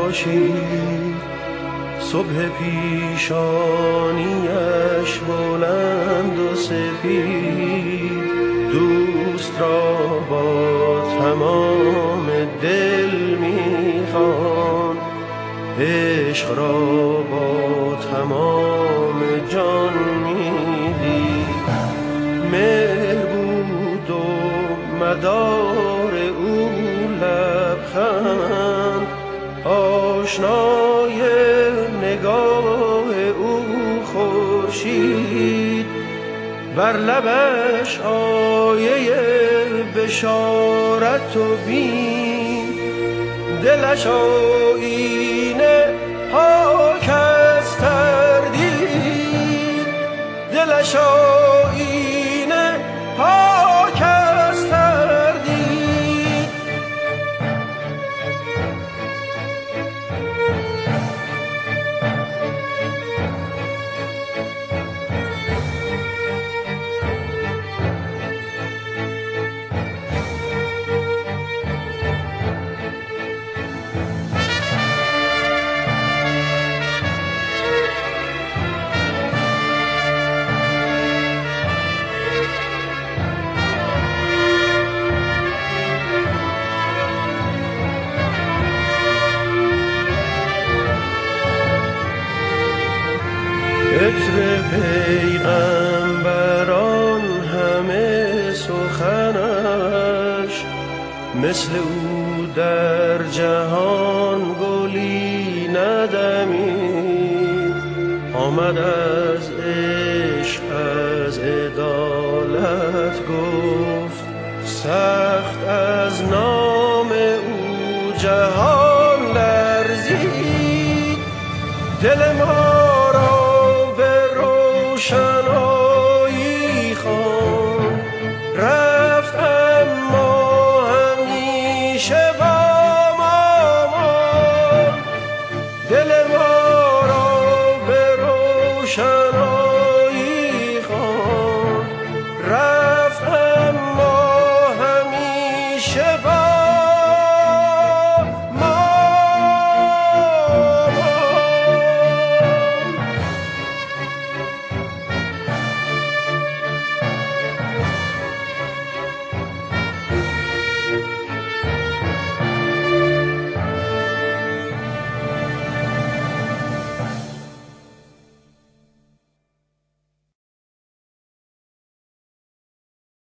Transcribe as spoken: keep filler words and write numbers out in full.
باشید. صبح پیشانیش بلند و سپید، دوست را با تمام دل میخواند، عشق را با تمام جان میدید. مهر بود و مدار او لبخند، آشنای نگاه او خورشید، بر لبش آیه بشارت و بیم، دلش آیینه پاک از تردید، دلش آیینه پاک از تردید. عطر پیغمبران همه سخنش، مثل او در جهان گلی ندمید. آمد از عشق از عدالت گفت، سخت از نام او جهان لرزید. دل ما